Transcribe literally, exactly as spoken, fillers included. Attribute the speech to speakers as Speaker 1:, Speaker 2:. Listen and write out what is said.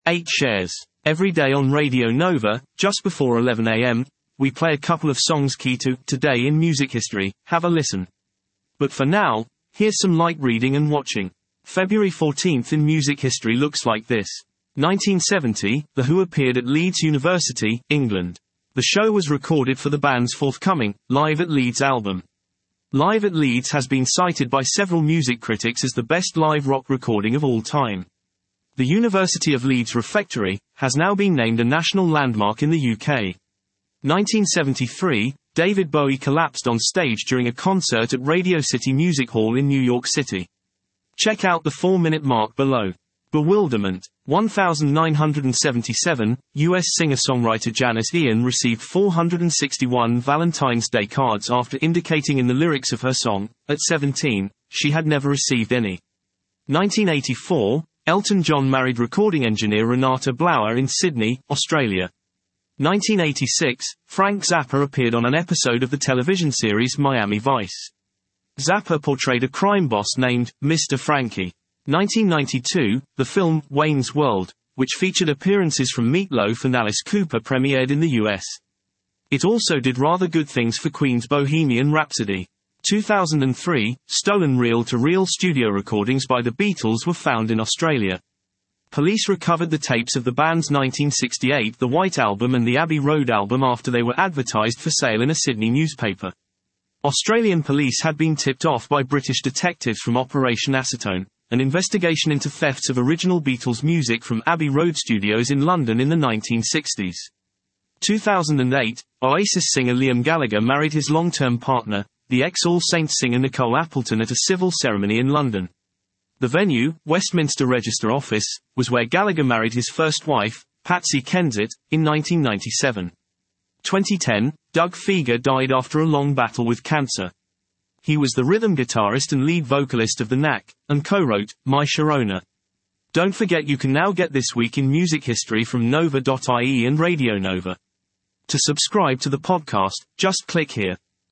Speaker 1: eight shares. Every day on Radio Nova, just before eleven a m, we play a couple of songs key to Today in Music History. Have a listen. But for now, here's some light reading and watching. February fourteenth in music history looks like this. nineteen seventy, The Who appeared at Leeds University, England. The show was recorded for the band's forthcoming Live at Leeds album. Live at Leeds has been cited by several music critics as the best live rock recording of all time. The University of Leeds Refectory has now been named a national landmark in the U K. nineteen seventy-three, David Bowie collapsed on stage during a concert at Radio City Music Hall in New York City. Check out the four-minute mark below. Bewilderment. nineteen seventy-seven, U S singer-songwriter Janis Ian received four hundred sixty-one Valentine's Day cards after indicating in the lyrics of her song, at seventeen, she had never received any. nineteen eighty-four, Elton John married recording engineer Renata Blauer in Sydney, Australia. nineteen eighty-six, Frank Zappa appeared on an episode of the television series Miami Vice. Zappa portrayed a crime boss named Mister Frankie. nineteen ninety-two, the film Wayne's World, which featured appearances from Meat Loaf and Alice Cooper, premiered in the U S. It also did rather good things for Queen's Bohemian Rhapsody. two thousand three, stolen reel-to-reel studio recordings by the Beatles were found in Australia. Police recovered the tapes of the band's nineteen sixty-eight The White Album and the Abbey Road album after they were advertised for sale in a Sydney newspaper. Australian police had been tipped off by British detectives from Operation Acetone, an investigation into thefts of original Beatles music from Abbey Road Studios in London in the nineteen sixties. two thousand eight, Oasis singer Liam Gallagher married his long-term partner, the ex-All Saints singer Nicole Appleton, at a civil ceremony in London. The venue, Westminster Register Office, was where Gallagher married his first wife, Patsy Kensit, in nineteen ninety-seven. twenty ten, Doug Fieger died after a long battle with cancer. He was the rhythm guitarist and lead vocalist of The Knack, and co-wrote My Sharona. Don't forget you can now get This Week in Music History from Nova dot I E and Radio Nova. To subscribe to the podcast, just click here.